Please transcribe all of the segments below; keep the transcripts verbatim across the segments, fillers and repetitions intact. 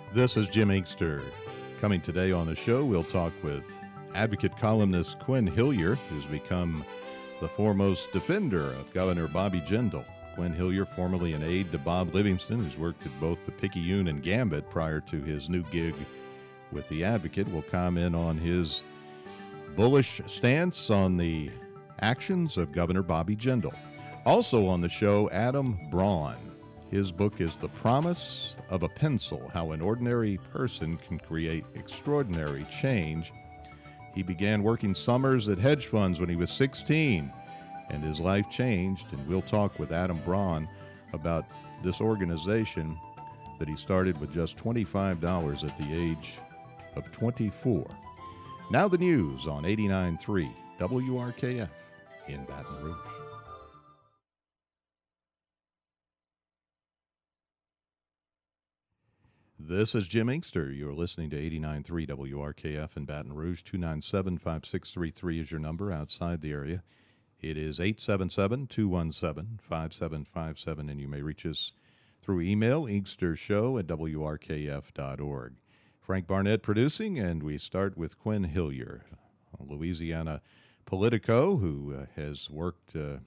This is Jim Inkster. Coming today on the show, we'll talk with advocate columnist Quinn Hillier, who's become the foremost defender of Governor Bobby Jindal. Quinn Hillier, formerly an aide to Bob Livingston, who's worked at both the Picayune and Gambit prior to his new gig with the Advocate, will comment on his bullish stance on the actions of Governor Bobby Jindal. Also on the show, Adam Braun. His book is The Promise of a Pencil, How an Ordinary Person Can Create Extraordinary Change. He began working summers at hedge funds when he was sixteen, and his life changed, and we'll talk with Adam Braun about this organization that he started with just twenty-five dollars at the age of twenty-four. Now the news on eighty-nine point three W R K F in Baton Rouge. This is Jim Inkster. You're listening to eighty-nine point three W R K F in Baton Rouge. two nine seven, five six three three is your number outside the area. It is eight seven seven, two one seven, five seven five seven, and you may reach us through email, inkstershow at W R K F dot org. Frank Barnett producing, and we start with Quinn Hillier, a Louisiana Politico who uh, has worked uh,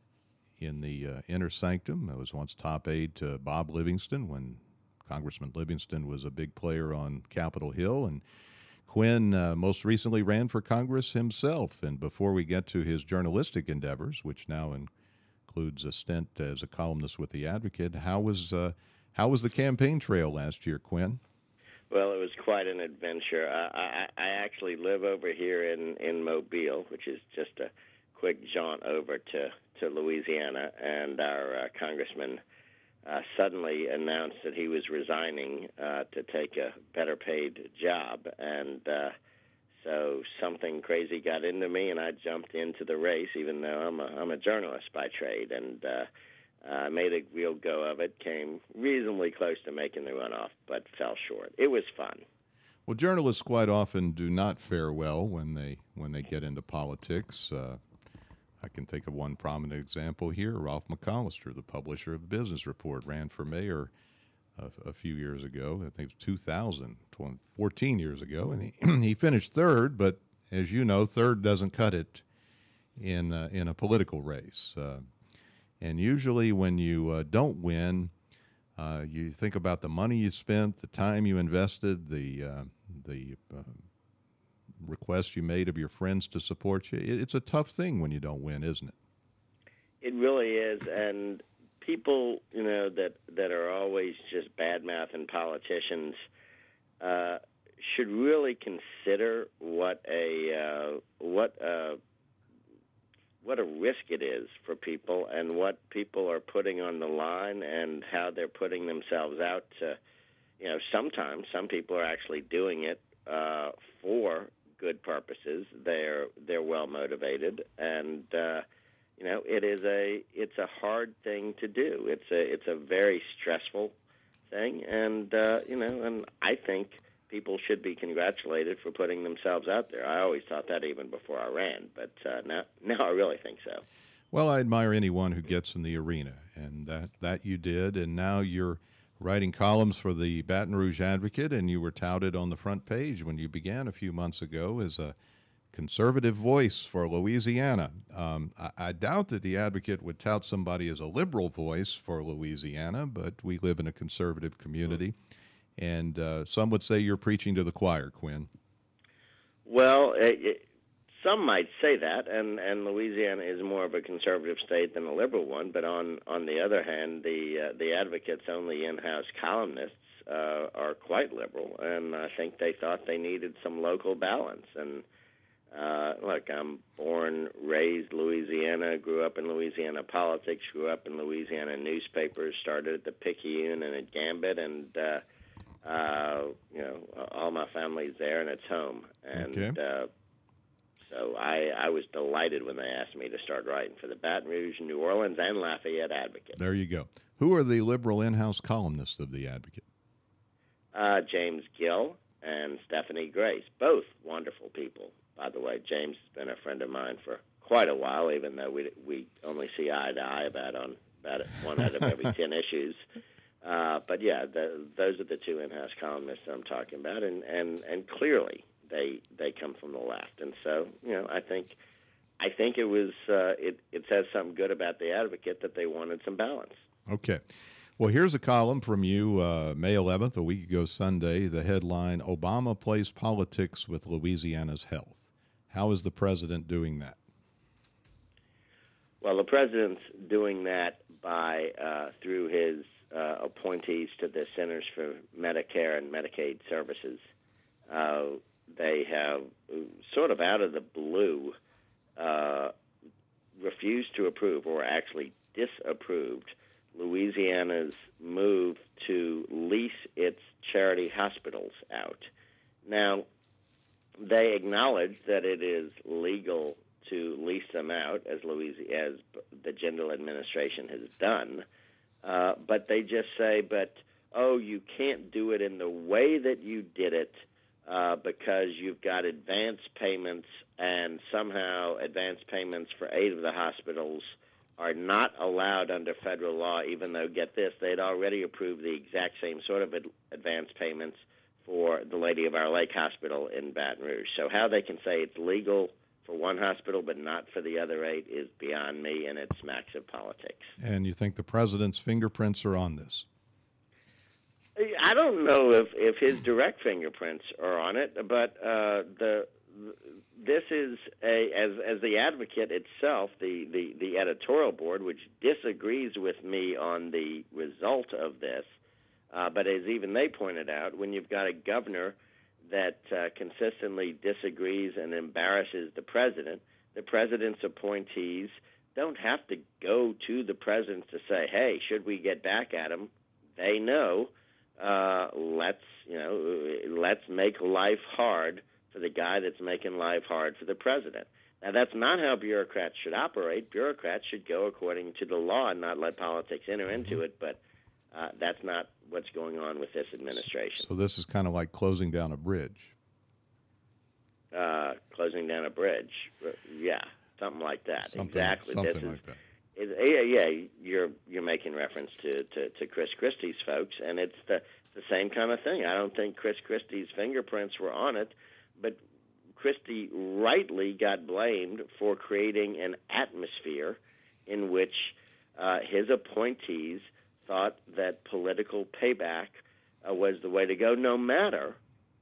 in the uh, inner sanctum. I was once top aide to Bob Livingston when Congressman Livingston was a big player on Capitol Hill, and Quinn uh, most recently ran for Congress himself. And before we get to his journalistic endeavors, which now includes a stint as a columnist with The Advocate, how was uh, how was the campaign trail last year, Quinn? Well, it was quite an adventure. I, I, I actually live over here in, in Mobile, which is just a quick jaunt over to, to Louisiana, and our uh, congressman Uh, suddenly announced that he was resigning uh, to take a better-paid job, and uh, so something crazy got into me, and I jumped into the race, even though I'm a, I'm a journalist by trade, and uh, I made a real go of it, came reasonably close to making the runoff, but fell short. It was fun. Well, journalists quite often do not fare well when they when they get into politics. Uh, I can think of one prominent example here. Ralph McCollister, the publisher of the Business Report, ran for mayor a, a few years ago. I think it was two thousand, fourteen years ago, and he he finished third. But as you know, third doesn't cut it in uh, in a political race. Uh, and usually, when you uh, don't win, uh, you think about the money you spent, the time you invested, the uh, the uh, request you made of your friends to support you. It's a tough thing when you don't win, isn't it? It really is, and people, you know, that, that are always just bad-mouthing politicians uh, should really consider what a uh, what a, what a risk it is for people, and what people are putting on the line, and how they're putting themselves out to, you know, sometimes some people are actually doing it uh, for good purposes. They're they're well motivated, and uh, you know it is a it's a hard thing to do. It's a it's a very stressful thing, and uh, you know, and I think people should be congratulated for putting themselves out there. I always thought that even before I ran, but uh, now now I really think so. Well, I admire anyone who gets in the arena, and that that you did, and now you're writing columns for the Baton Rouge Advocate, and you were touted on the front page when you began a few months ago as a conservative voice for Louisiana. Um, I, I doubt that the Advocate would tout somebody as a liberal voice for Louisiana, but we live in a conservative community, and uh, some would say you're preaching to the choir, Quinn. Well, it, it, some might say that, and, and Louisiana is more of a conservative state than a liberal one. But on, on the other hand, the uh, the Advocate's only in-house columnists uh, are quite liberal, and I think they thought they needed some local balance. And uh, look, I'm born, raised Louisiana, grew up in Louisiana politics, grew up in Louisiana newspapers, started at the Picayune and at Gambit, and uh, uh, you know, all my family's there, and it's home. And okay. uh, So I, I was delighted when they asked me to start writing for the Baton Rouge, New Orleans, and Lafayette Advocate. There you go. Who are the liberal in-house columnists of the Advocate? Uh, James Gill and Stephanie Grace, both wonderful people. By the way, James has been a friend of mine for quite a while, even though we we only see eye to eye about on about one out of every ten issues. Uh, but yeah, the, those are the two in-house columnists I'm talking about, and, and, and clearly they they come from the left. And so, you know, I think I think it was uh, it it says something good about the Advocate that they wanted some balance. Okay. Well, here's a column from you, uh, May eleventh, a week ago Sunday. The headline: Obama plays politics with Louisiana's health. How is the president doing that? Well, the president's doing that by uh, through his uh, appointees to the Centers for Medicare and Medicaid Services. Uh, they have sort of out of the blue uh, refused to approve, or actually disapproved, Louisiana's move to lease its charity hospitals out. Now, they acknowledge that it is legal to lease them out, as Louisiana, as the Jindal administration has done, uh, but they just say, but, oh, you can't do it in the way that you did it uh, because you've got advance payments, and somehow advance payments for eight of the hospitals are not allowed under federal law, even though, get this, they'd already approved the exact same sort of ad- advance payments for the Lady of Our Lake Hospital in Baton Rouge. So how they can say it's legal for one hospital but not for the other eight is beyond me, and it smacks of politics. And you think the president's fingerprints are on this? I don't know if, if his direct fingerprints are on it, but uh, the this is a as as the Advocate itself, the, the, the editorial board, which disagrees with me on the result of this, uh, but as even they pointed out, when you've got a governor that uh, consistently disagrees and embarrasses the president, the president's appointees don't have to go to the president to say, hey, should we get back at him? They know, uh, let's, you know, let's make life hard for the guy that's making life hard for the president. Now, that's not how bureaucrats should operate. Bureaucrats should go according to the law and not let politics enter into it, but uh, that's not what's going on with this administration. So this is kind of like closing down a bridge. Uh, closing down a bridge, yeah, something like that. Something, exactly. Something this like is, that. It, yeah, yeah, you're you're making reference to, to, to Chris Christie's folks, and it's the the same kind of thing. I don't think Chris Christie's fingerprints were on it, but Christie rightly got blamed for creating an atmosphere in which uh, his appointees thought that political payback uh, was the way to go, no matter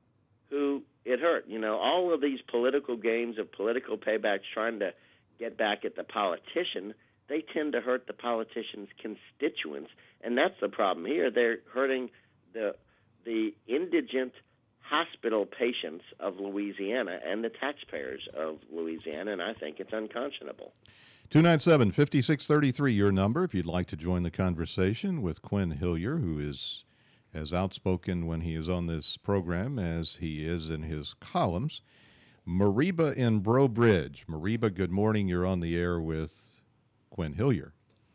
who it hurt. You know, all of these political games of political paybacks trying to get back at the politician, they tend to hurt the politician's constituents, and that's the problem here. They're hurting the the indigent hospital patients of Louisiana and the taxpayers of Louisiana, and I think it's unconscionable. two nine seven, five six three three, your number, if you'd like to join the conversation with Quinn Hillier, who is as outspoken when he is on this program as he is in his columns. Mariba in Breaux Bridge. Mariba, good morning. You're on the air with Quinn Hillier.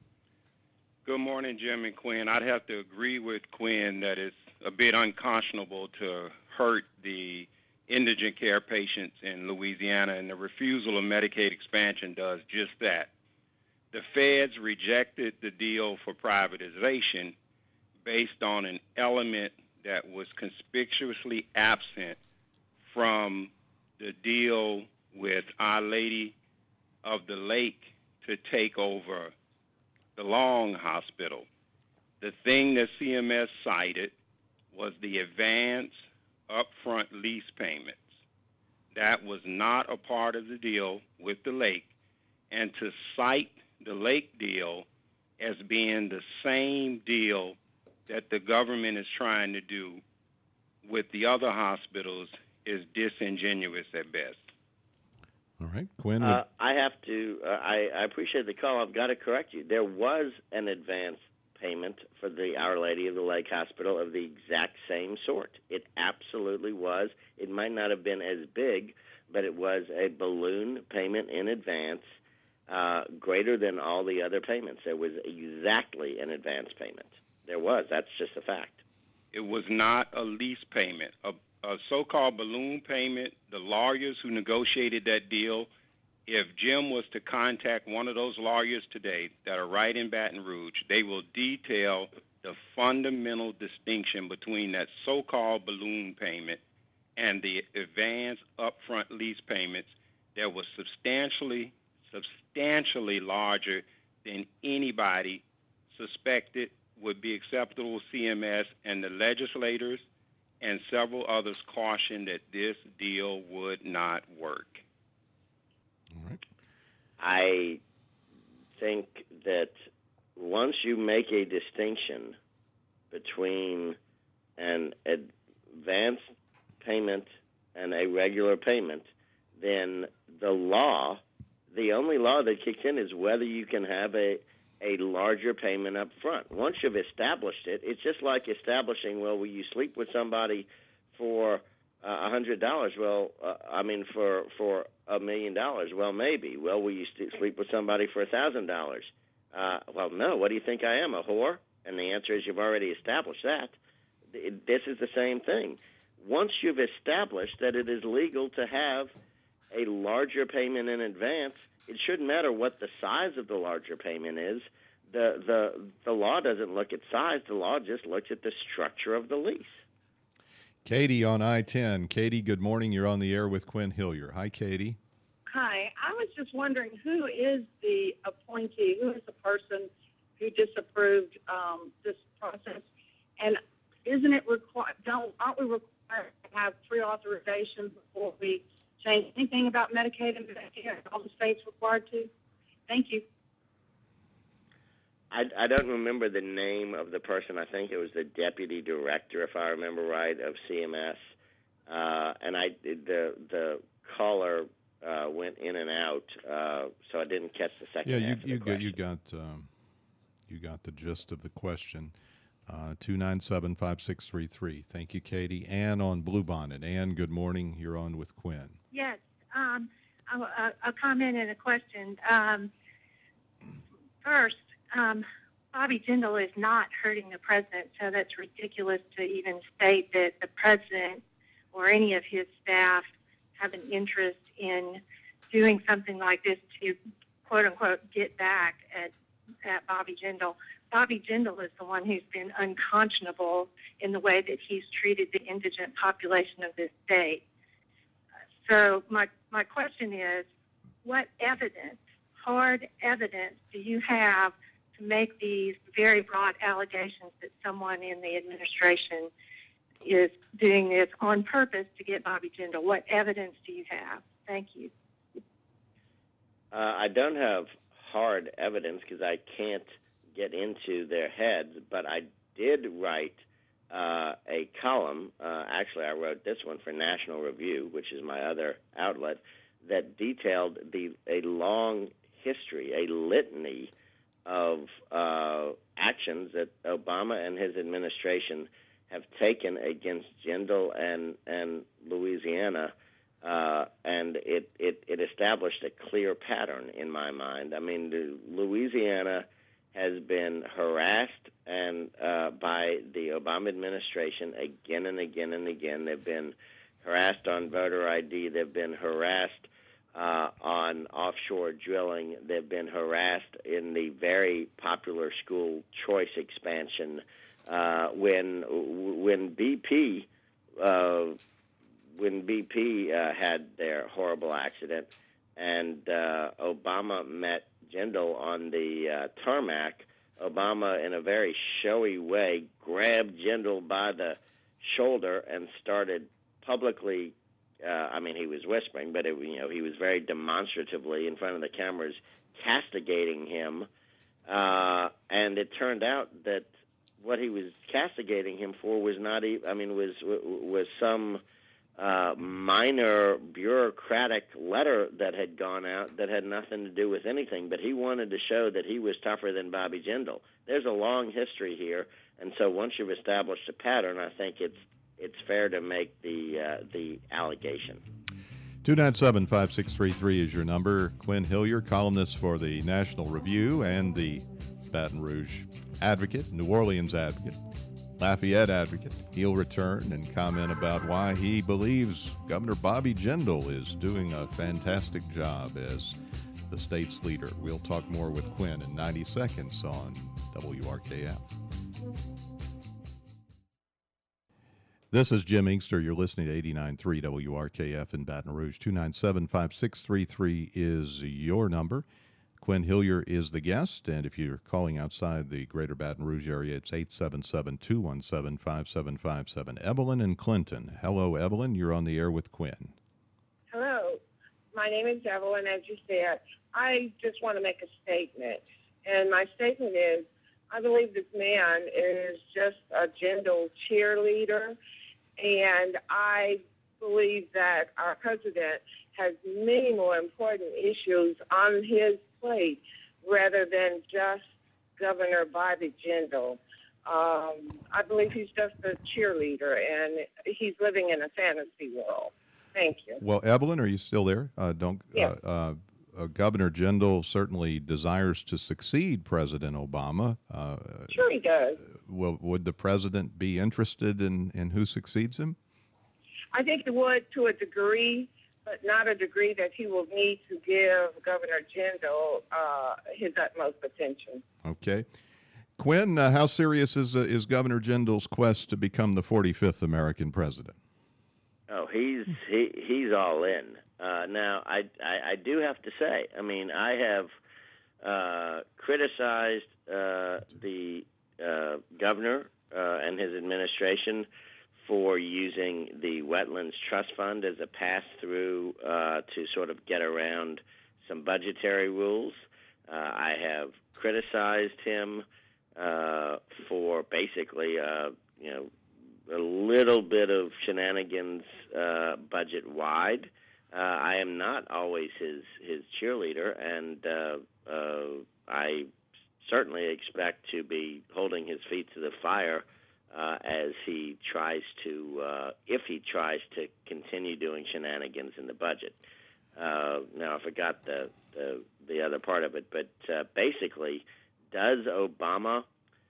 Good morning, Jim and Quinn. I'd have to agree with Quinn that it's a bit unconscionable to hurt the indigent care patients in Louisiana, and the refusal of Medicaid expansion does just that. The feds rejected the deal for privatization based on an element that was conspicuously absent from the deal with Our Lady of the Lake to take over the Long Hospital. The thing that C M S cited was the advance upfront lease payments. That was not a part of the deal with the Lake, and to cite the Lake deal as being the same deal that the government is trying to do with the other hospitals is disingenuous at best. All right, Quinn. Uh, I have to, uh, I, I appreciate the call. I've got to correct you. There was an advance payment for the Our Lady of the Lake Hospital of the exact same sort. It absolutely was. It might not have been as big, but it was a balloon payment in advance, uh, greater than all the other payments. There was exactly an advance payment. There was. That's just a fact. It was not a lease payment. A, a so-called balloon payment, the lawyers who negotiated that deal, if Jim was to contact one of those lawyers today that are right in Baton Rouge, they will detail the fundamental distinction between that so-called balloon payment and the advance upfront lease payments that was substantially, substantially larger than anybody suspected would be acceptable to C M S, and the legislators and several others cautioned that this deal would not work. All right. I think that once you make a distinction between an advance payment and a regular payment, then the law, the only law that kicks in is whether you can have a, a larger payment up front. Once you've established it, it's just like establishing, well, will you sleep with somebody for uh, one hundred dollars? Well, uh, I mean, for for a million dollars? Well, maybe. Well, will you st- sleep with somebody for one thousand dollars? Uh, well, no. What do you think I am, a whore? And the answer is you've already established that. This is the same thing. Once you've established that it is legal to have a larger payment in advance, it shouldn't matter what the size of the larger payment is. The, the, the law doesn't look at size. The law just looks at the structure of the lease. Katie on I ten. Katie, good morning. You're on the air with Quinn Hillier. Hi, Katie. Hi. I was just wondering, who is the appointee? Who is the person who disapproved um, this process? And isn't it required? Don't aren't we required to have pre-authorization before we change anything about Medicaid and Medicare? Are all the states required to? Thank you. I, I don't remember the name of the person. I think it was the deputy director, if I remember right, of C M S. Uh, and I the the caller uh, went in and out, uh, so I didn't catch the second yeah, half you, of the you question. got you got um, you got the gist of the question. Uh, two nine seven five six three three. Thank you, Katie. Ann on Bluebonnet. Ann, good morning. You're on with Quinn. Yes, um, a, a comment and a question. Um, first, um, Bobby Jindal is not hurting the president, so that's ridiculous to even state that the president or any of his staff have an interest in doing something like this to, quote unquote, get back at, at Bobby Jindal. Bobby Jindal is the one who's been unconscionable in the way that he's treated the indigent population of this state. So my, my question is, what evidence, hard evidence, do you have to make these very broad allegations that someone in the administration is doing this on purpose to get Bobby Jindal? What evidence do you have? Thank you. Uh, I don't have hard evidence because I can't get into their heads, but I did write uh, a column. Uh, actually, I wrote this one for National Review, which is my other outlet, that detailed the a long history, a litany of uh, actions that Obama and his administration have taken against Jindal and, and Louisiana, uh, and it, it, it established a clear pattern in my mind. I mean, the, Louisiana has been harassed and uh, by the Obama administration again and again and again. They've been harassed on voter I D. They've been harassed uh, on offshore drilling. They've been harassed in the very popular school choice expansion. Uh, when when B P uh, when B P uh, had their horrible accident, and uh, Obama met Jindal on the uh, tarmac, Obama, in a very showy way, grabbed Jindal by the shoulder and started publicly. Uh, I mean, he was whispering, but it, you know, he was very demonstratively in front of the cameras castigating him. Uh, and it turned out that what he was castigating him for was not even, I mean, was was some uh, minor bureaucratic letter that had gone out that had nothing to do with anything, but he wanted to show that he was tougher than Bobby Jindal. There's a long history here, and so once you've established a pattern, I think it's it's fair to make the uh, the allegation. two nine seven five six three three is your number. Quinn Hillier, columnist for the National Review and the Baton Rouge Advocate, New Orleans Advocate, Lafayette Advocate. He'll return and comment about why he believes Governor Bobby Jindal is doing a fantastic job as the state's leader. We'll talk more with Quinn in ninety seconds on W R K F. This is Jim Inkster. You're listening to eighty-nine point three W R K F in Baton Rouge. two nine seven, five six three three is your number. Quinn Hillier is the guest, and if you're calling outside the greater Baton Rouge area, it's eight seven seven, two one seven, five seven five seven. Evelyn and Clinton. Hello, Evelyn. You're on the air with Quinn. Hello. My name is Evelyn, as you said. I just want to make a statement, and my statement is I believe this man is just a Jindal cheerleader, and I believe that our president has many more important issues on his plate rather than just Governor Bobby Jindal. Um, I believe he's just a cheerleader, and he's living in a fantasy world. Thank you. Well, Evelyn, are you still there? Uh, don't. Yes. Uh, uh, uh, Governor Jindal certainly desires to succeed President Obama. Uh, sure he does. Will, would the president be interested in, in who succeeds him? I think he would to a degree, but not a degree that he will need to give Governor Jindal uh, his utmost attention. Okay. Quinn, uh, how serious is, uh, is Governor Jindal's quest to become the forty-fifth American president? Oh, he's he, he's all in. Uh, now, I, I I do have to say, I mean, I have uh, criticized uh, the uh, governor uh, and his administration for using the Wetlands Trust Fund as a pass-through uh, to sort of get around some budgetary rules. Uh, I have criticized him uh, for basically, uh, you know, a little bit of shenanigans uh, budget-wide. Uh, I am not always his, his cheerleader, and uh, uh, I certainly expect to be holding his feet to the fire uh, as he tries to, uh, if he tries to continue doing shenanigans in the budget. Uh, now, I forgot the, the, the other part of it, but uh, basically, does Obama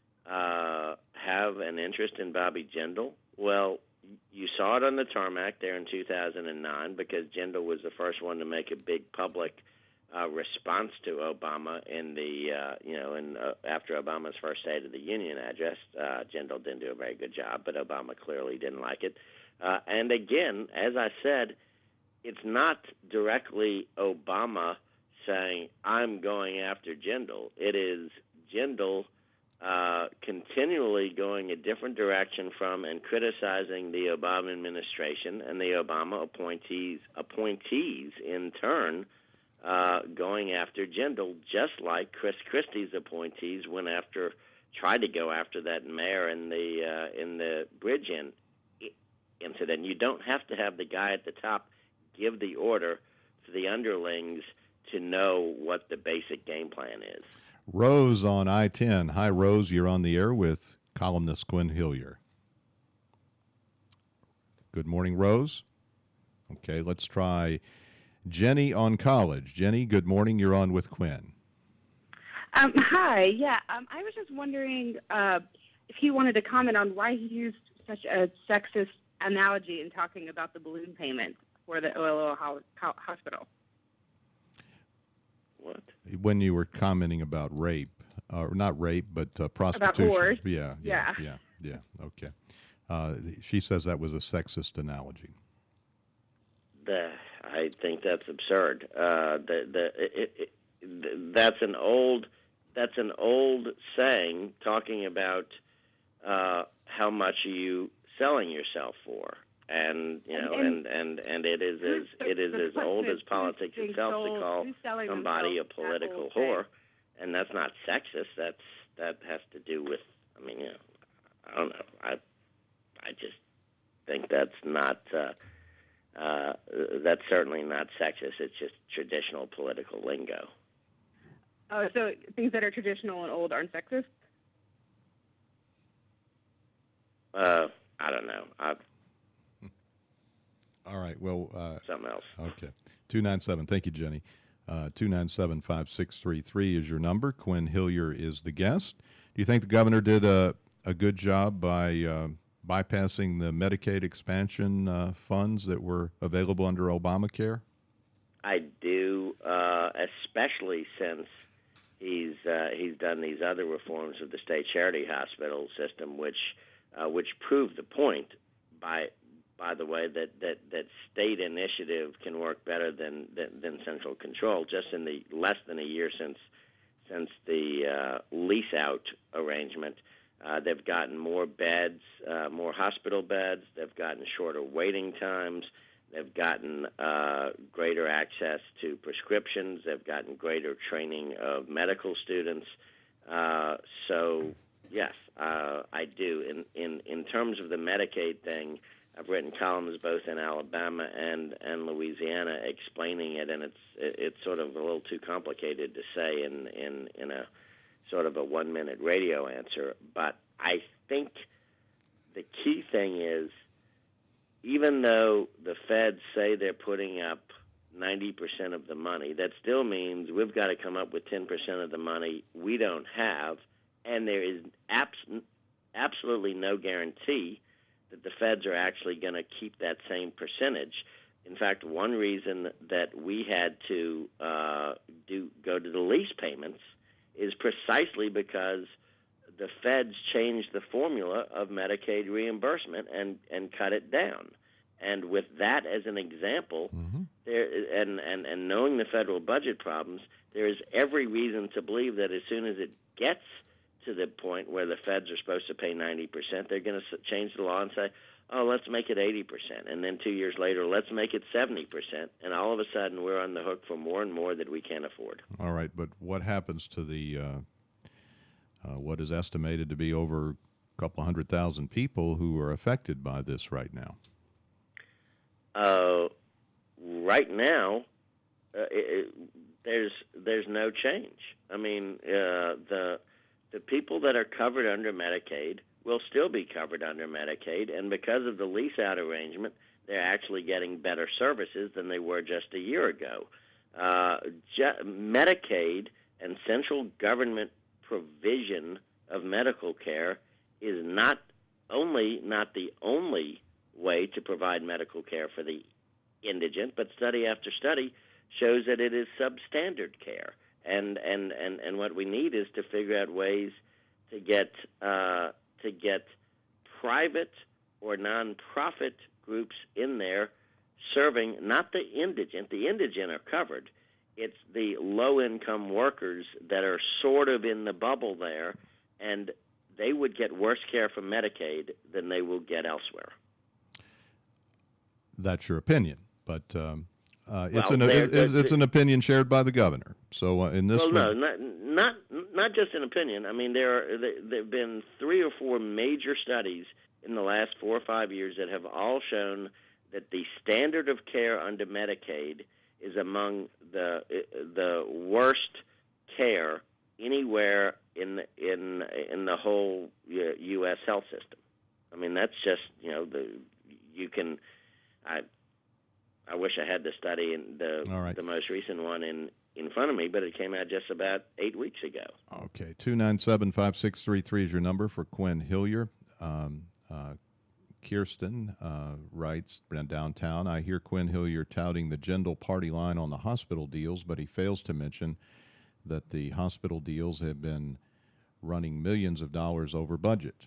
uh, have an interest in Bobby Jindal? Well, you saw it on the tarmac there in two thousand nine because Jindal was the first one to make a big public uh, response to Obama in the, uh, you know, in, uh, after Obama's first State of the Union address. Uh, Jindal didn't do a very good job, but Obama clearly didn't like it. Uh, and again, as I said, it's not directly Obama saying, I'm going after Jindal. It is Jindal Uh, continually going a different direction from and criticizing the Obama administration and the Obama appointees, appointees in turn, uh, going after Jindal, just like Chris Christie's appointees went after, tried to go after that mayor in the uh, in the bridge in incident. You don't have to have the guy at the top give the order for the underlings to know what the basic game plan is. Rose on I ten. Hi, Rose. You're on the air with columnist Quinn Hillier. Good morning, Rose. Okay, let's try Jenny on College. Jenny, good morning. You're on with Quinn. Um, hi. Yeah, um, I was just wondering uh, if he wanted to comment on why he used such a sexist analogy in talking about the balloon payment for the O L O ho- hospital. What? When you were commenting about rape, or uh, not rape, but uh, prostitution. About whores. Yeah, yeah, Yeah. yeah, yeah. Okay. Uh, she says that was a sexist analogy. The, I think that's absurd. Uh, the, the, it, it, it, that's an old, that's an old saying talking about uh, how much are you selling yourself for. And you know, and, and, and it is as it is as old as politics itself to call somebody a political whore, and that's not sexist. That's that has to do with. I mean, you know, I don't know. I I just think that's not. Uh, uh, that's certainly not sexist. It's just traditional political lingo. Oh, so things that are traditional and old aren't sexist? Uh, I don't know. I. All right. Well, uh, something else. Okay. two nine seven. Thank you, Jenny. Uh, two nine seven, five six three three is your number. Quinn Hillier is the guest. Do you think the governor did a, a good job by uh, bypassing the Medicaid expansion uh, funds that were available under Obamacare? I do, uh, especially since he's uh, he's done these other reforms of the state charity hospital system, which uh, which prove the point. by by the way, that, that, that state initiative can work better than, than, than central control. Just in the less than a year since since the uh, lease out arrangement, uh, they've gotten more beds, uh, more hospital beds. They've gotten shorter waiting times. They've gotten uh, greater access to prescriptions. They've gotten greater training of medical students. Uh, so, yes, uh, I do. In, in, in terms of the Medicaid thing, I've written columns both in Alabama and, and Louisiana explaining it, and it's it's sort of a little too complicated to say in, in, in a sort of a one-minute radio answer. But I think the key thing is, even though the feds say they're putting up ninety percent of the money, that still means we've got to come up with ten percent of the money we don't have, and there is abs- absolutely no guarantee that the feds are actually going to keep that same percentage. In fact, one reason that we had to uh, do go to the lease payments is precisely because the feds changed the formula of Medicaid reimbursement and, and cut it down. And with that as an example, mm-hmm. there and, and, and knowing the federal budget problems, there is every reason to believe that as soon as it gets to the point where the feds are supposed to pay ninety percent, they're going to change the law and say, oh, let's make it eighty percent. And then two years later, let's make it seventy percent. And all of a sudden, we're on the hook for more and more that we can't afford. All right, but what happens to the uh, uh, what is estimated to be over a couple hundred thousand people who are affected by this right now? Uh, right now, uh, it, it, there's there's no change. I mean, uh, the the people that are covered under Medicaid will still be covered under Medicaid, and because of the lease-out arrangement, they're actually getting better services than they were just a year ago. Uh, ju- Medicaid and central government provision of medical care is not only not the only way to provide medical care for the indigent, but study after study shows that it is substandard care. And, and, and, and what we need is to figure out ways to get uh, to get private or nonprofit groups in there serving not the indigent. The indigent are covered. It's the low-income workers that are sort of in the bubble there, and they would get worse care from Medicaid than they will get elsewhere. That's your opinion, but um, uh, it's well, an it's, it's an opinion shared by the governor. So uh, in this, well, one, no, not not not just an opinion. I mean, there are there have been three or four major studies in the last four or five years that have all shown that the standard of care under Medicaid is among the the worst care anywhere in in in the whole U S health system. I mean, that's just you know the you can. I I wish I had the study and the right. the most recent one in, in front of me, but it came out just about eight weeks ago. Okay, two nine seven five six three three is your number for Quinn Hillier. Um, uh, Kirsten uh, writes downtown, I hear Quinn Hillier touting the Jindal party line on the hospital deals, but he fails to mention that the hospital deals have been running millions of dollars over budget.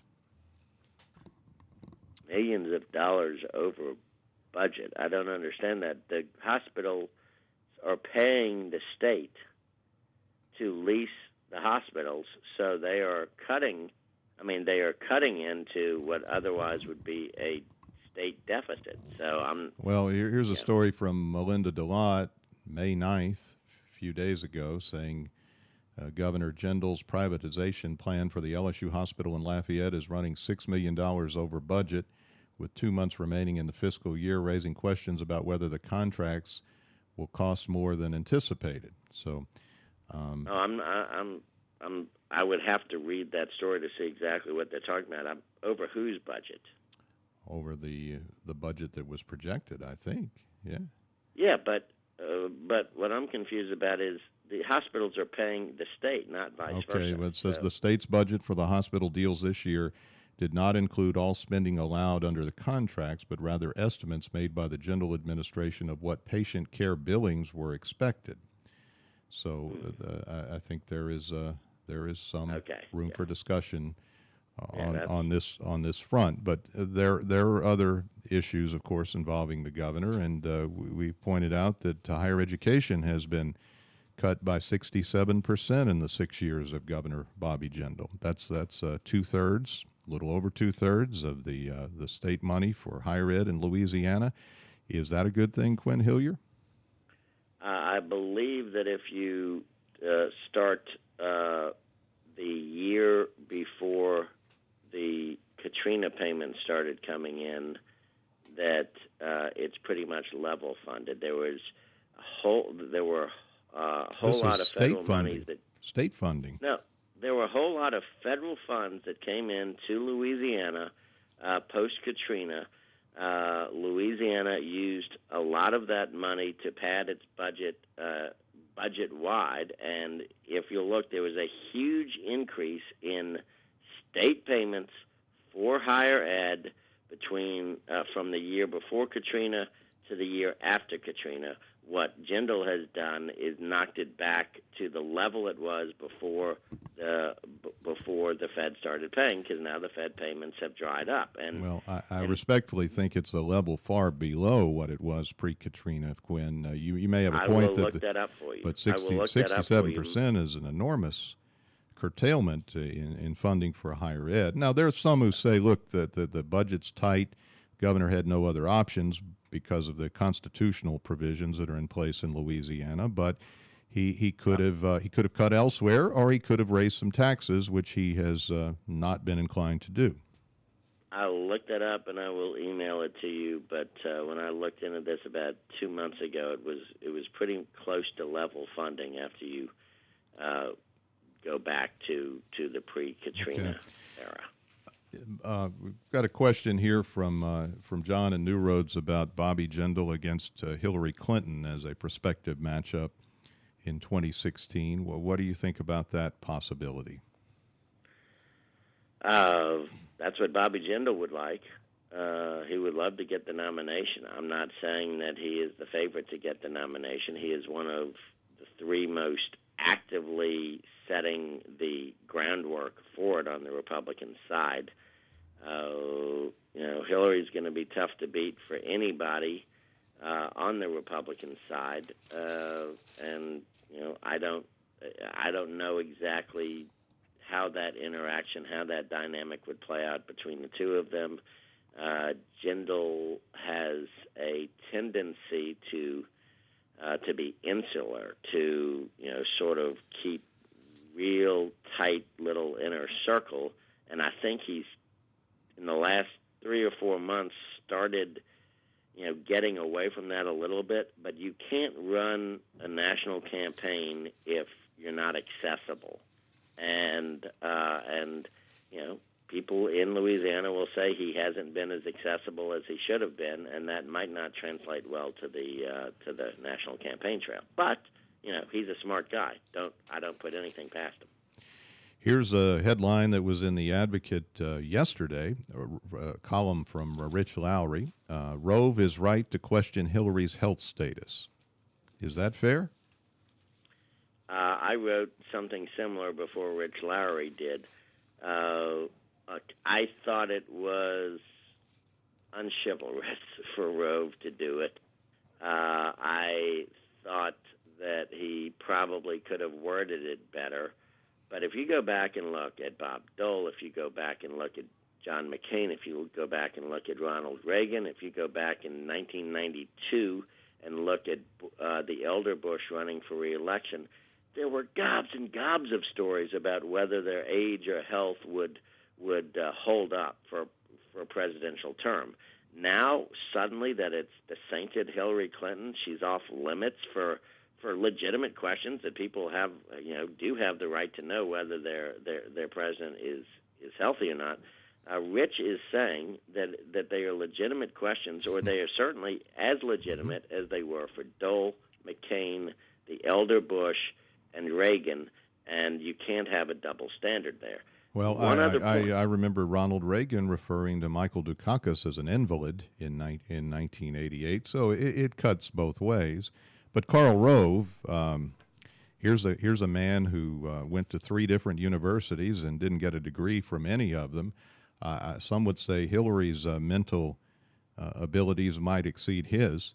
Millions of dollars over budget. I don't understand that. The hospitals are paying the state to lease the hospitals, so they are cutting, I mean, they are cutting into what otherwise would be a state deficit. So I'm... Well, here, here's a yeah. story from Melinda DeLotte, May ninth, a few days ago, saying uh, Governor Jindal's privatization plan for the L S U hospital in Lafayette is running six million dollars over budget, with two months remaining in the fiscal year, raising questions about whether the contracts will cost more than anticipated. So, um, no, I'm, I'm, I'm, I would have to read that story to see exactly what they're talking about. I'm, over whose budget? Over the the budget that was projected, I think. Yeah. Yeah, but uh, but what I'm confused about is the hospitals are paying the state, not vice okay, versa. Okay, well, it says so. the state's budget for the hospital deals this year did not include all spending allowed under the contracts, but rather estimates made by the Jindal administration of what patient care billings were expected. So mm. uh, I, I think there is uh, there is some okay. room yeah. for discussion on yeah, on this on this front. But uh, there there are other issues, of course, involving the governor, and uh, we, we pointed out that uh, higher education has been cut by sixty-seven percent in the six years of Governor Bobby Jindal. That's that's uh, two thirds, a little over two thirds of the uh, the state money for higher ed in Louisiana. Is that a good thing, Quinn Hillier? Uh, I believe that if you uh, start uh, the year before the Katrina payments started coming in, that uh, it's pretty much level funded. There was a whole there were uh, a whole This lot is of federal state monies funding. that State funding. no, there were a whole lot of federal funds that came in to Louisiana uh, post Katrina. Uh, Louisiana used a lot of that money to pad its budget uh, budget wide, and if you look, there was a huge increase in state payments for higher ed between uh, from the year before Katrina to the year after Katrina. What Jindal has done is knocked it back to the level it was before the b- before the Fed started paying, because now the Fed payments have dried up. And Well, I, I and- respectfully think it's a level far below what it was pre-Katrina, Quinn. Uh, you, you may have a I point will that, look the- that up for you. but I will sixty, look that up for sixty-seven you. percent is an enormous curtailment uh, in, in funding for higher ed. Now, there's some who say, look, the, the, the budget's tight. Governor had no other options because of the constitutional provisions that are in place in Louisiana, but he, he could have uh, he could have cut elsewhere, or he could have raised some taxes, which he has uh, not been inclined to do. I'll look that up and I will email it to you. But uh, when I looked into this about two months ago, it was it was pretty close to level funding after you uh, go back to, to the pre-Katrina Okay. era. Uh, we've got a question here from uh, from John in New Roads about Bobby Jindal against uh, Hillary Clinton as a prospective matchup in twenty sixteen. Well, what do you think about that possibility? Uh, that's what Bobby Jindal would like. Uh, he would love to get the nomination. I'm not saying that he is the favorite to get the nomination. He is one of the three most actively setting the groundwork for it on the Republican side. Uh, you know, Hillary's going to be tough to beat for anybody uh, on the Republican side, uh, and you know, I don't, I don't know exactly how that interaction, how that dynamic would play out between the two of them. Uh, Jindal has a tendency to uh, to be insular, to you know, sort of keep real tight little inner circle, and I think he's in the last three or four months started, you know, getting away from that a little bit. But you can't run a national campaign if you're not accessible, and uh, and you know, people in Louisiana will say he hasn't been as accessible as he should have been, and that might not translate well to the uh, to the national campaign trail. But you know, he's a smart guy. Don't I don't put anything past him. Here's a headline that was in the Advocate uh, yesterday, a, a column from uh, Rich Lowry. Uh, Rove is right to question Hillary's health status. Is that fair? Uh, I wrote something similar before Rich Lowry did. Uh, I thought it was unchivalrous for Rove to do it. Uh, I thought that he probably could have worded it better. But if you go back and look at Bob Dole, if you go back and look at John McCain, if you go back and look at Ronald Reagan, if you go back in nineteen ninety-two and look at uh, the elder Bush running for re-election, there were gobs and gobs of stories about whether their age or health would would uh, hold up for for a presidential term. Now, suddenly, that it's the sainted Hillary Clinton, she's off limits for for legitimate questions that people have, you know, do have the right to know whether their their their president is is healthy or not. Uh, Rich is saying that that they are legitimate questions, or they are certainly as legitimate as they were for Dole, McCain, the elder Bush, and Reagan, and you can't have a double standard there. Well, One I, other I, point. I remember Ronald Reagan referring to Michael Dukakis as an invalid in, ni- in nineteen eighty-eight, so it, it cuts both ways. But Karl Rove, um, here's a here's a man who uh, went to three different universities and didn't get a degree from any of them. Uh, some would say Hillary's uh, mental uh, abilities might exceed his.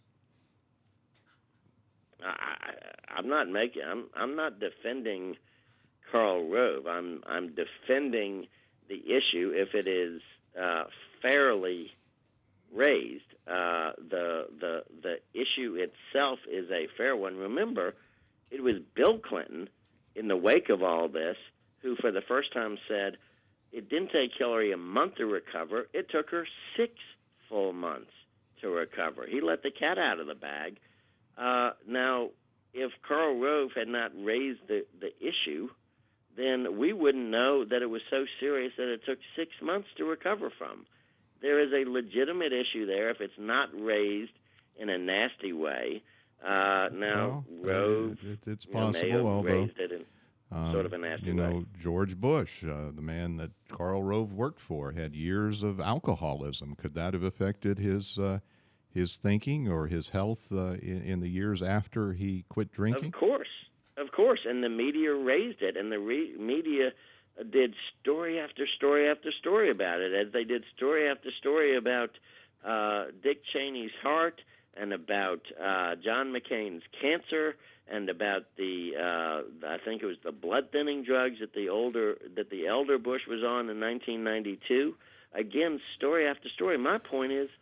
I, I'm not making. I'm. I'm not defending Karl Rove. I'm. I'm defending the issue if it is uh, fairly raised. Uh, the the the issue itself is a fair one. Remember, it was Bill Clinton, in the wake of all this, who for the first time said it didn't take Hillary a month to recover. It took her six full months to recover. He let the cat out of the bag. Uh, now, if Karl Rove had not raised the, the issue, then we wouldn't know that it was so serious that it took six months to recover from. There is a legitimate issue there if it's not raised in a nasty way. Uh, now, well, Rove it, it's you know, possible, may have although raised it in um, sort of a nasty you know, way. George Bush, uh, the man that Karl Rove worked for, had years of alcoholism. Could that have affected his uh, his thinking or his health uh, in, in the years after he quit drinking? Of course, of course, and the media raised it, and the re- media did story after story after story about it, as they did story after story about uh, Dick Cheney's heart and about uh, John McCain's cancer and about the uh, I think it was the blood thinning drugs that the older that the elder Bush was on in nineteen ninety-two. Again, story after story. My point is,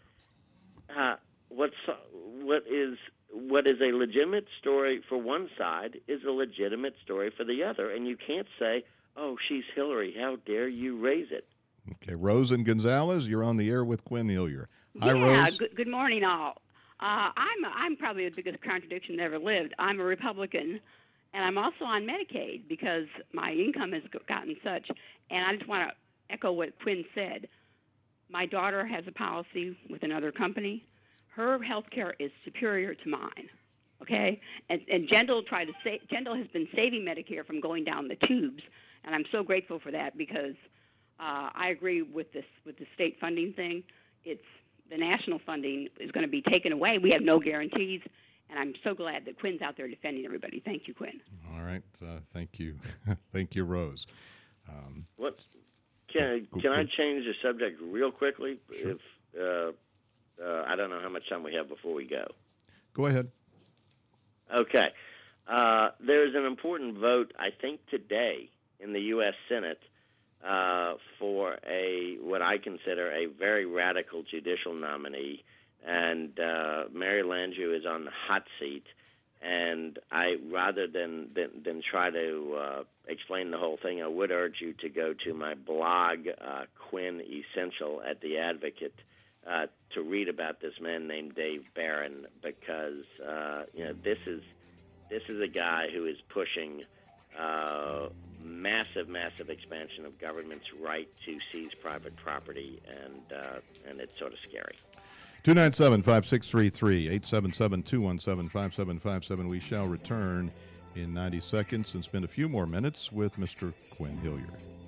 uh, what's what is what is a legitimate story for one side is a legitimate story for the other, and you can't say, "Oh, she's Hillary. How dare you raise it?" Okay, Rose and Gonzalez, you're on the air with Quinn Hillier. Hi, yeah, Rose. Good, good morning, all. Uh, I'm I'm probably the biggest contradiction that ever lived. I'm a Republican, and I'm also on Medicaid because my income has gotten such. And I just want to echo what Quinn said. My daughter has a policy with another company. Her health care is superior to mine. Okay, and and Jindal tried to say Jindal has been saving Medicare from going down the tubes, and I'm so grateful for that because uh, I agree with this with the state funding thing. It's the national funding is going to be taken away. We have no guarantees, and I'm so glad that Quinn's out there defending everybody. Thank you, Quinn. All right, uh, thank you, thank you, Rose. Um, What can go, can go, I change the subject real quickly? Sure. If uh, uh, I don't know how much time we have before we go. Go ahead. Okay, uh, there is an important vote, I think, today in the U S Senate uh, for a what I consider a very radical judicial nominee, and uh, Mary Landrieu is on the hot seat. And I, rather than than, than try to uh, explain the whole thing, I would urge you to go to my blog, uh, Quinn Essential at The Advocate, uh, to read about this man named Dave Barron, because uh, you know this is this is a guy who is pushing uh, massive, massive expansion of government's right to seize private property, and uh, and it's sort of scary. two nine seven, five six three three, eight seven seven, two one seven, five seven five seven. We shall return in ninety seconds and spend a few more minutes with Mister Quinn Hillier.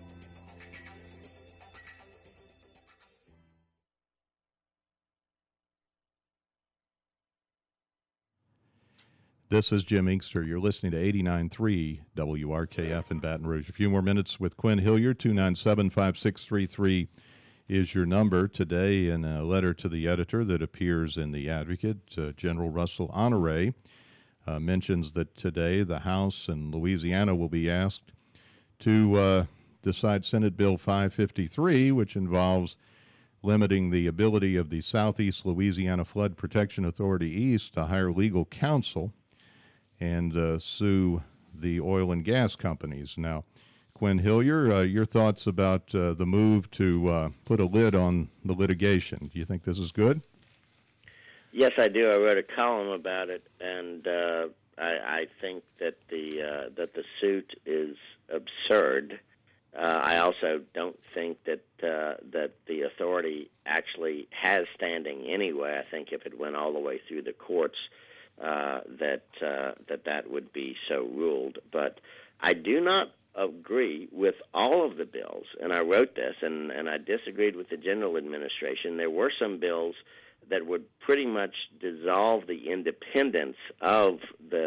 This is Jim Inkster. You're listening to eighty-nine point three W R K F in Baton Rouge. A few more minutes with Quinn Hillier. two nine seven, five six three three is your number. Today, in a letter to the editor that appears in The Advocate, uh, General Russell Honore uh, mentions that today the House in Louisiana will be asked to uh, decide Senate Bill five fifty-three, which involves limiting the ability of the Southeast Louisiana Flood Protection Authority East to hire legal counsel and uh, sue the oil and gas companies. Now, Quinn Hillier, uh, your thoughts about uh, the move to uh, put a lid on the litigation. Do you think this is good? Yes, I do. I wrote a column about it, and uh, I, I think that the uh, that the suit is absurd. Uh, I also don't think that uh, that the authority actually has standing anyway. I think if it went all the way through the courts, uh, that uh, that that would be so ruled. But I do not agree with all of the bills, and I wrote this, and, and I disagreed with the general administration. There were some bills that would pretty much dissolve the independence of the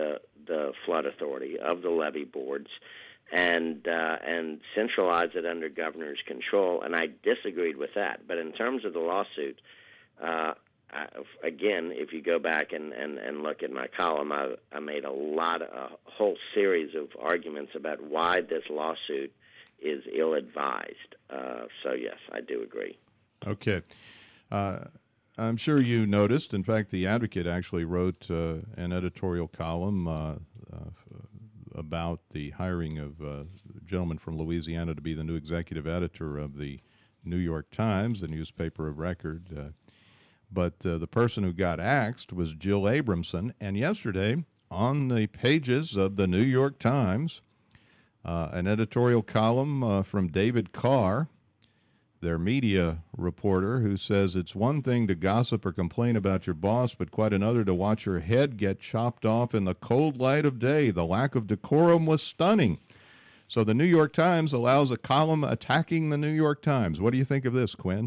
the flood authority, of the levee boards, and uh, and centralize it under governor's control. And I disagreed with that. But in terms of the lawsuit, uh, I, again, if you go back and, and, and look at my column, I, I made a lot, a whole series of arguments about why this lawsuit is ill-advised. Uh, so yes, I do agree. Okay. Uh, I'm sure you noticed, in fact, the Advocate actually wrote uh, an editorial column uh, uh, about the hiring of uh, a gentleman from Louisiana to be the new executive editor of the New York Times, the newspaper of record. Uh, but uh, the person who got axed was Jill Abramson. And yesterday, on the pages of the New York Times, uh, an editorial column uh, from David Carr, their media reporter, who says it's one thing to gossip or complain about your boss, but quite another to watch your head get chopped off in the cold light of day. The lack of decorum was stunning. So the New York Times allows a column attacking the New York Times. What do you think of this, Quinn?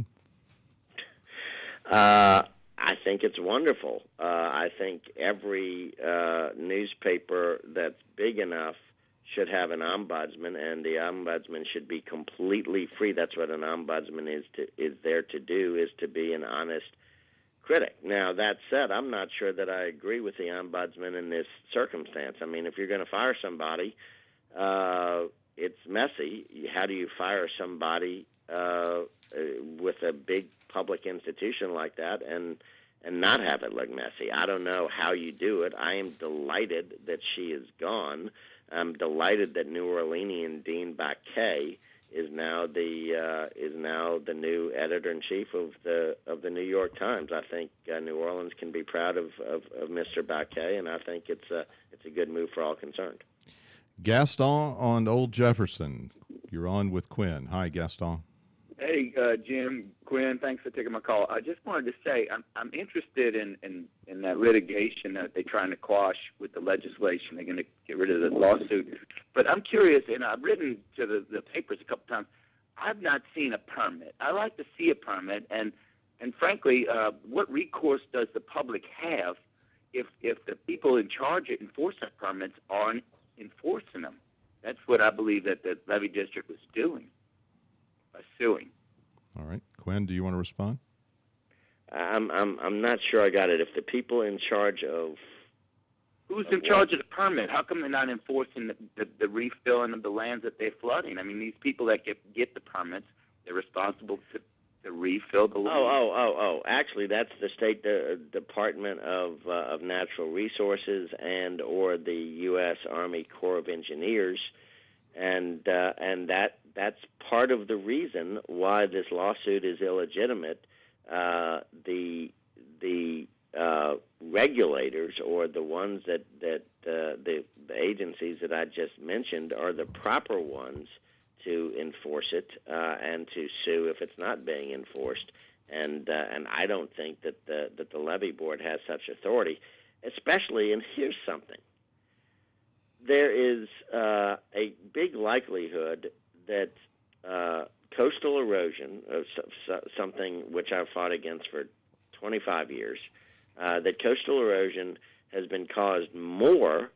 Uh, I think it's wonderful. Uh, I think every uh, newspaper that's big enough should have an ombudsman, and the ombudsman should be completely free. That's what an ombudsman is to, is there to do, is to be an honest critic. Now, that said, I'm not sure that I agree with the ombudsman in this circumstance. I mean, if you're going to fire somebody, uh, it's messy. How do you fire somebody uh, with a big public institution like that and and not have it look messy? I don't know how you do it. I am delighted that she is gone. I'm delighted that New Orleanian Dean Baquet is now the uh, is now the new editor-in-chief of the of the New York Times. I think uh, New Orleans can be proud of, of, of Mister Baquet, and I think it's a it's a good move for all concerned. Gaston on Old Jefferson, you're on with Quinn. Hi, Gaston. Hey, uh, Jim, Quinn, thanks for taking my call. I just wanted to say I'm I'm interested in, in, in that litigation that they're trying to quash with the legislation. They're going to get rid of the lawsuit. But I'm curious, and I've written to the, the papers a couple times, I've not seen a permit. I like to see a permit, and, and frankly, uh, what recourse does the public have if, if the people in charge of enforcing permits aren't enforcing them? That's what I believe that the levee district was doing. Suing. All right, Quinn, do you want to respond? I'm I'm I'm not sure I got it. If the people in charge of who's of in charge of the permit? How come they're not enforcing the, the, the refilling of the lands that they're flooding? I mean, these people that get get the permits, they're responsible to, to refill the land. Oh oh oh oh! Actually, that's the State De- Department of uh, of Natural Resources and or the U S Army Corps of Engineers, and uh, and that. That's part of the reason why this lawsuit is illegitimate. Uh, the the uh, regulators, or the ones that that uh, the, the agencies that I just mentioned, are the proper ones to enforce it uh, and to sue if it's not being enforced. And uh, and I don't think that the that the levee board has such authority, especially. And here's something: there is uh, a big likelihood that uh, coastal erosion, uh, so, so, something which I've fought against for twenty-five years, uh, that coastal erosion has been caused more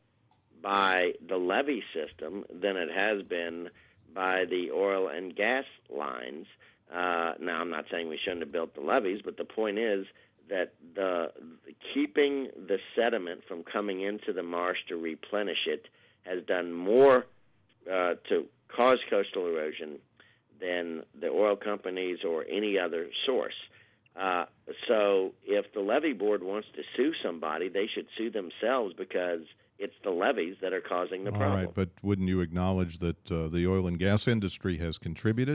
by the levee system than it has been by the oil and gas lines. Uh, now, I'm not saying we shouldn't have built the levees, but the point is that the, the keeping the sediment from coming into the marsh to replenish it has done more uh, to cause coastal erosion than the oil companies or any other source. Uh, so if the levee board wants to sue somebody, they should sue themselves, because it's the levees that are causing the problem. All right, but wouldn't you acknowledge that uh, the oil and gas industry has contributed?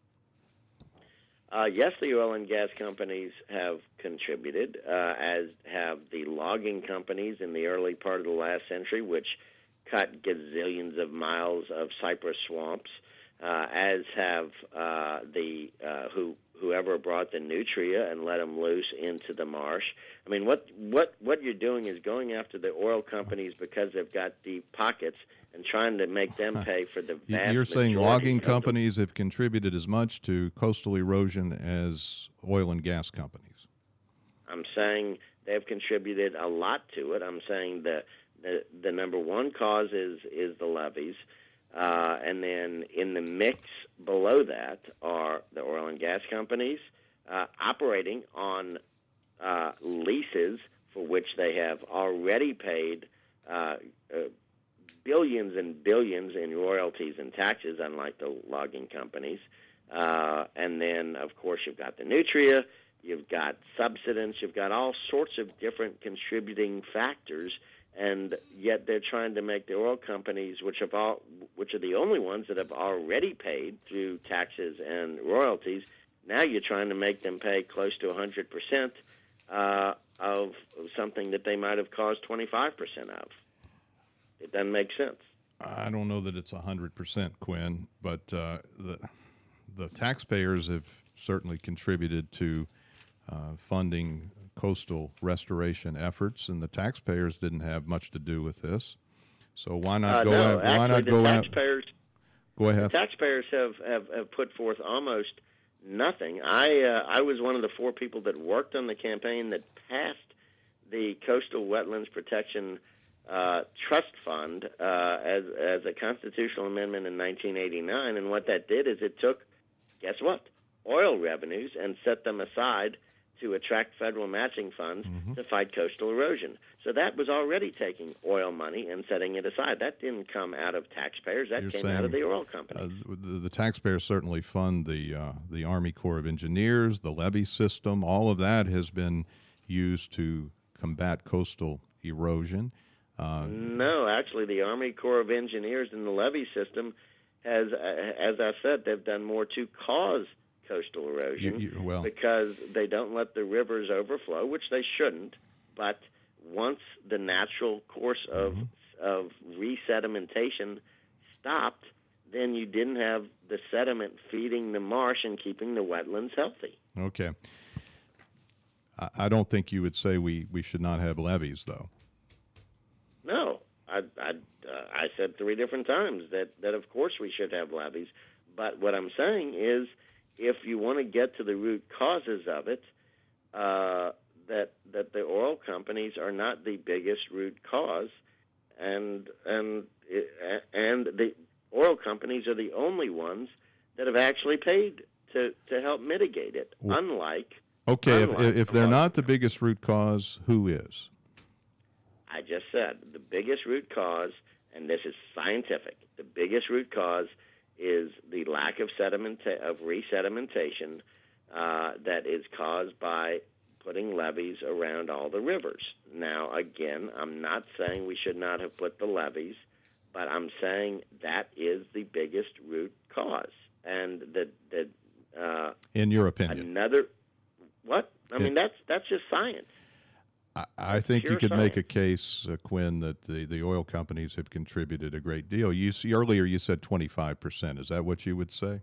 Uh, yes, the oil and gas companies have contributed, uh, as have the logging companies in the early part of the last century, which cut gazillions of miles of cypress swamps, uh, as have uh, the uh, who whoever brought the nutria and let them loose into the marsh. I mean, what what what you're doing is going after the oil companies because they've got deep pockets and trying to make them pay for the vast You're saying majority logging of the- companies have contributed as much to coastal erosion as oil and gas companies? I'm saying they've contributed a lot to it. I'm saying that The, the number one cause is, is the levies. Uh, and then in the mix below that are the oil and gas companies uh, operating on uh, leases for which they have already paid uh, uh, billions and billions in royalties and taxes, unlike the logging companies. Uh, and then, of course, you've got the nutria, you've got subsidence, you've got all sorts of different contributing factors. And yet they're trying to make the oil companies, which have all, which are the only ones that have already paid through taxes and royalties, now you're trying to make them pay close to one hundred percent uh, of something that they might have caused twenty-five percent of. It doesn't make sense. I don't know that it's one hundred percent, Quinn, but uh, the the taxpayers have certainly contributed to uh, funding coastal restoration efforts, and the taxpayers didn't have much to do with this. So why not uh, go? No, out, actually, why not the go taxpayers, out? Go ahead. The taxpayers have, have, have put forth almost nothing. I uh, I was one of the four people that worked on the campaign that passed the Coastal Wetlands Protection uh, Trust Fund uh, as as a constitutional amendment in nineteen eighty-nine, and what that did is it took, guess what, oil revenues and set them aside to attract federal matching funds mm-hmm. to fight coastal erosion. So that was already taking oil money and setting it aside. That didn't come out of taxpayers. That You're came saying, out of the oil companies. Uh, the, the taxpayers certainly fund the uh, the Army Corps of Engineers, the levee system. All of that has been used to combat coastal erosion. Uh, no, actually, the Army Corps of Engineers and the levee system has, uh, as I said, they've done more to cause coastal erosion you, you, well, because they don't let the rivers overflow, which they shouldn't. But once the natural course of mm-hmm. of resedimentation stopped, then you didn't have the sediment feeding the marsh and keeping the wetlands healthy. Okay. I, I don't think you would say we, we should not have levees, though. No, I I, uh, I said three different times that, that of course we should have levees. But what I'm saying is, if you want to get to the root causes of it, uh, that that the oil companies are not the biggest root cause, and and and the oil companies are the only ones that have actually paid to, to help mitigate it. Well, unlike okay, unlike if if they're not the biggest root cause, who is? I just said the biggest root cause, and this is scientific. The biggest root cause is the lack of sediment of resedimentation uh, that is caused by putting levees around all the rivers. Now, again, I'm not saying we should not have put the levees, but I'm saying that is the biggest root cause. And the the uh, in your opinion, another what? I in, mean, that's that's just science. I, I think Pure you could science. make a case, uh, Quinn, that the, the oil companies have contributed a great deal. You see, earlier you said twenty-five percent. Is that what you would say?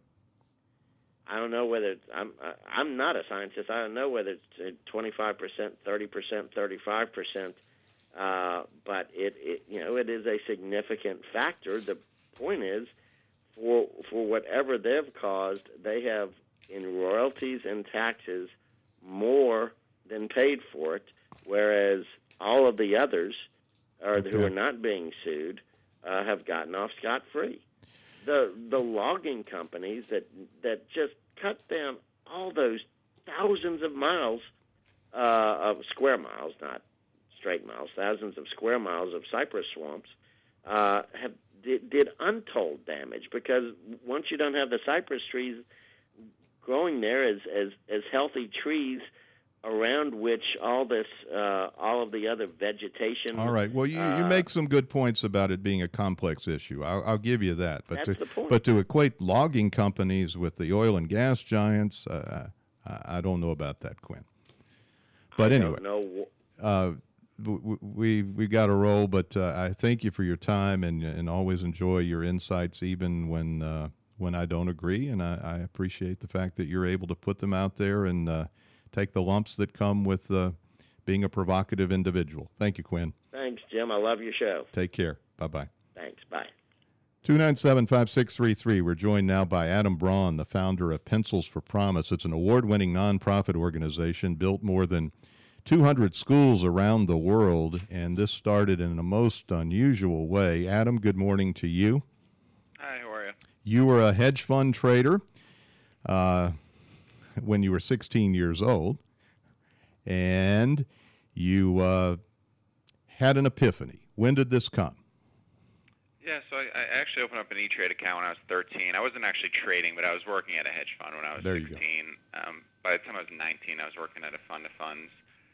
I don't know whether it's, I'm I'm not a scientist. I don't know whether it's twenty-five percent, thirty percent, thirty-five percent. Uh, but it, it you know it is a significant factor. The point is, for for whatever they've caused, they have in royalties and taxes more than paid for it. Whereas all of the others, or okay. who are not being sued, uh, have gotten off scot-free. The the logging companies that that just cut down all those thousands of miles uh, of square miles, not straight miles, thousands of square miles of cypress swamps, uh, have did, did untold damage because once you don't have the cypress trees growing there as as, as healthy trees around which all this, uh, all of the other vegetation. All right. Well, you, uh, you make some good points about it being a complex issue. I'll, I'll give you that. But that's to, the point. But to equate logging companies with the oil and gas giants, uh, I, I don't know about that, Quinn. But I anyway, don't know. Uh, we we got to roll. But uh, I thank you for your time and and always enjoy your insights, even when uh, when I don't agree. And I, I appreciate the fact that you're able to put them out there and. Uh, Take the lumps that come with uh, being a provocative individual. Thank you, Quinn. Thanks, Jim. I love your show. Take care. Bye-bye. Thanks. Bye. two nine seven, five six three three. We're joined now by Adam Braun, the founder of Pencils for Promise. It's an award-winning nonprofit organization built more than two hundred schools around the world, and this started in a most unusual way. Adam, good morning to you. Hi, how are you? You were a hedge fund trader uh, when you were sixteen years old, and you uh, had an epiphany. When did this come? Yeah, so I, I actually opened up an E-Trade account when I was thirteen. I wasn't actually trading, but I was working at a hedge fund when I was there you sixteen. Um, by the time I was nineteen, I was working at a fund of funds.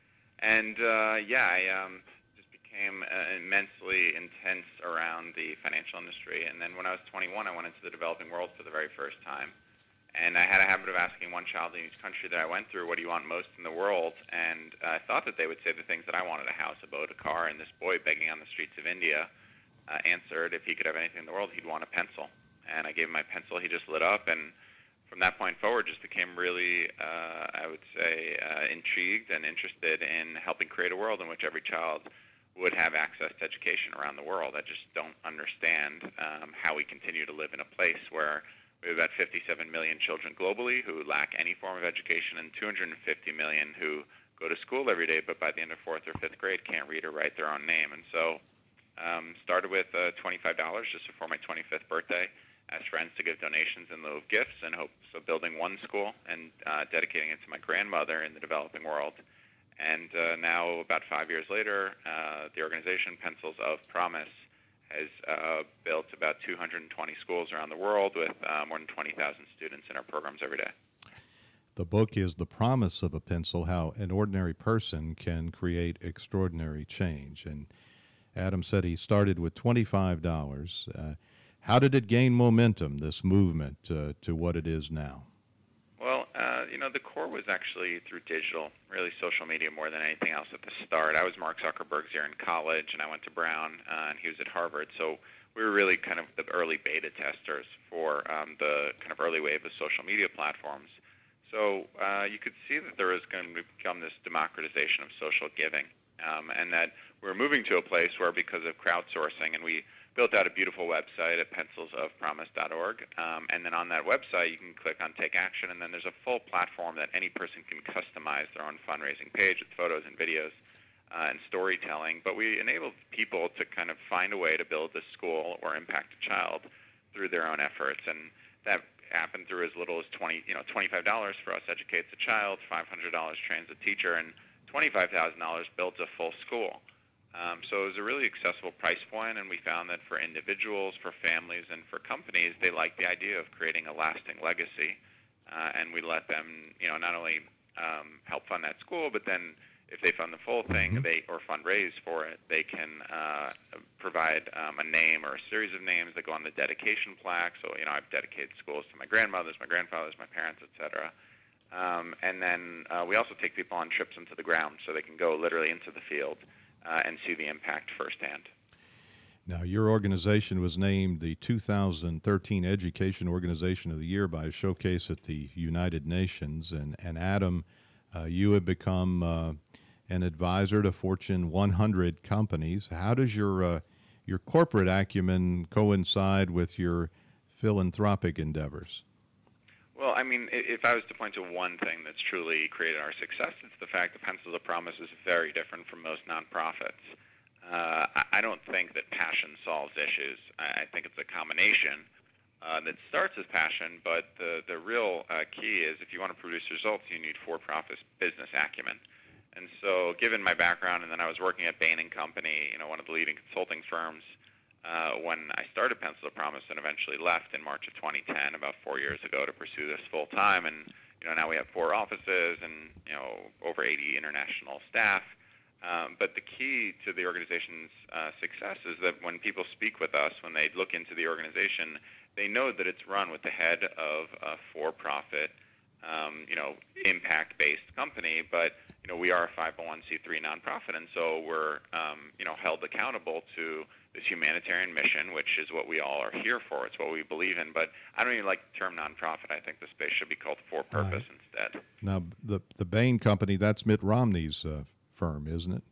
And, uh, yeah, I um, just became uh, immensely intense around the financial industry. And then when I was twenty-one, I went into the developing world for the very first time. And I had a habit of asking one child in each country that I went through, what do you want most in the world? And I thought that they would say the things that I wanted: a house, a boat, a car. And this boy begging on the streets of India uh, answered if he could have anything in the world, he'd want a pencil. And I gave him my pencil. He just lit up. And from that point forward, just became really, uh, I would say, uh, intrigued and interested in helping create a world in which every child would have access to education around the world. I just don't understand um, how we continue to live in a place where we have about fifty-seven million children globally who lack any form of education, and two hundred fifty million who go to school every day, but by the end of fourth or fifth grade can't read or write their own name. And so um, started with uh, twenty-five dollars just before my twenty-fifth birthday. Asked friends to give donations in lieu of gifts in hopes of building one school and uh, dedicating it to my grandmother in the developing world. And uh, now, about five years later, uh, the organization Pencils of Promise has uh, built about two hundred twenty schools around the world with uh, more than twenty thousand students in our programs every day. The book is The Promise of a Pencil, How an Ordinary Person Can Create Extraordinary Change. And Adam said he started with twenty-five dollars. Uh, How did it gain momentum, this movement, uh, to what it is now? Well, uh, you know, the core was actually through digital, really social media more than anything else at the start. I was Mark Zuckerberg's year in college, and I went to Brown, uh, and he was at Harvard. So we were really kind of the early beta testers for um, the kind of early wave of social media platforms. So uh, you could see that there was going to become this democratization of social giving, um, and that we're moving to a place where, because of crowdsourcing, and we built out a beautiful website at pencils of promise dot org, um, and then on that website you can click on Take Action, and then there's a full platform that any person can customize their own fundraising page with photos and videos uh, and storytelling. But we enabled people to kind of find a way to build a school or impact a child through their own efforts, and that happened through as little as twenty, you know, twenty-five dollars for us educates a child, five hundred dollars trains a teacher, and twenty-five thousand dollars builds a full school. Um, so it was a really accessible price point, and we found that for individuals, for families, and for companies, they liked the idea of creating a lasting legacy. Uh, and we let them, you know, not only um, help fund that school, but then if they fund the full thing, they or fundraise for it, they can uh, provide um, a name or a series of names that go on the dedication plaque. So, you know, I've dedicated schools to my grandmothers, my grandfathers, my parents, et cetera. Um, and then uh, we also take people on trips into the ground so they can go literally into the field Uh, and see the impact firsthand. Now, your organization was named the two thousand thirteen Education Organization of the Year by a showcase at the United Nations. And, and Adam, uh, you have become uh, an advisor to Fortune one hundred companies. How does your uh, your corporate acumen coincide with your philanthropic endeavors? Well, I mean, if I was to point to one thing that's truly created our success, it's the fact that Pencils of Promise is very different from most nonprofits. Uh, I don't think that passion solves issues. I think it's a combination uh, that starts as passion, but the, the real uh, key is if you want to produce results, you need for-profit business acumen. And so given my background, and then I was working at Bain and Company, you know, one of the leading consulting firms, Uh, when I started Pencils of Promise and eventually left in March of twenty ten, about four years ago, to pursue this full time. And you know, now we have four offices and you know over eighty international staff. Um, but the key to the organization's uh, success is that when people speak with us, when they look into the organization, they know that it's run with the head of a for-profit, um, you know, impact-based company. But you know, we are a five oh one c three nonprofit, and so we're um, you know held accountable to this humanitarian mission, which is what we all are here for. It's what we believe in. But I don't even like the term nonprofit. I think the space should be called for purpose uh, instead. Now, the the Bain Company, that's Mitt Romney's uh, firm, isn't it?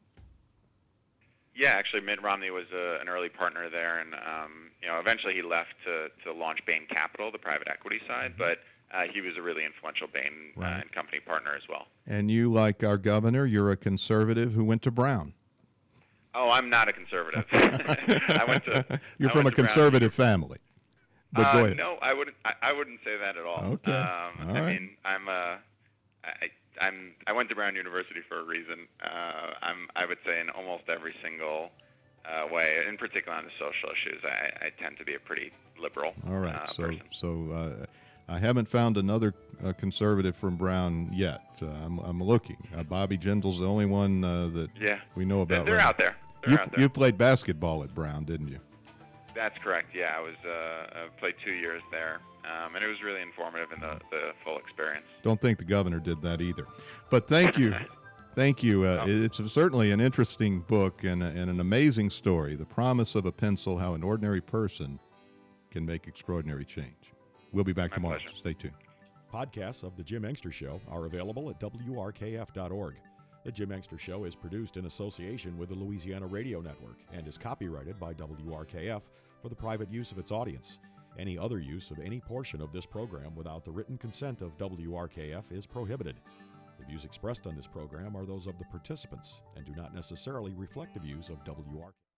Yeah, actually, Mitt Romney was uh, an early partner there, and um, you know, eventually he left to, to launch Bain Capital, the private equity side. But uh, he was a really influential Bain Right. uh, and Company partner as well. And you, like our governor, you're a conservative who went to Brown. Oh, I'm not a conservative. I went to. You're I from a went to Brown conservative family. But uh, go ahead. No, I wouldn't. I, I wouldn't say that at all. Okay. Um, All I right. mean, I'm a. I, I'm. I went to Brown University for a reason. Uh, I'm. I would say in almost every single uh, way, in particular on the social issues, I, I tend to be a pretty liberal. All right. Uh, so, person. so uh, I haven't found another uh, conservative from Brown yet. Uh, I'm, I'm looking. Uh, Bobby Jindal's the only one uh, that Yeah. we know about. They're right out now. there. They're You, out there. you played basketball at Brown, didn't you? That's correct. Yeah, I was. Uh, I played two years there, um, and it was really informative in the, the full experience. Don't think the governor did that either. But thank you. Thank you. Uh, Oh. It's certainly an interesting book and, a, and an amazing story. The Promise of a Pencil, How an Ordinary Person Can Make Extraordinary Change. We'll be back My tomorrow. pleasure. Stay tuned. Podcasts of The Jim Engster Show are available at W R K F dot org. The Jim Engster Show is produced in association with the Louisiana Radio Network and is copyrighted by W R K F for the private use of its audience. Any other use of any portion of this program without the written consent of W R K F is prohibited. The views expressed on this program are those of the participants and do not necessarily reflect the views of W R K F.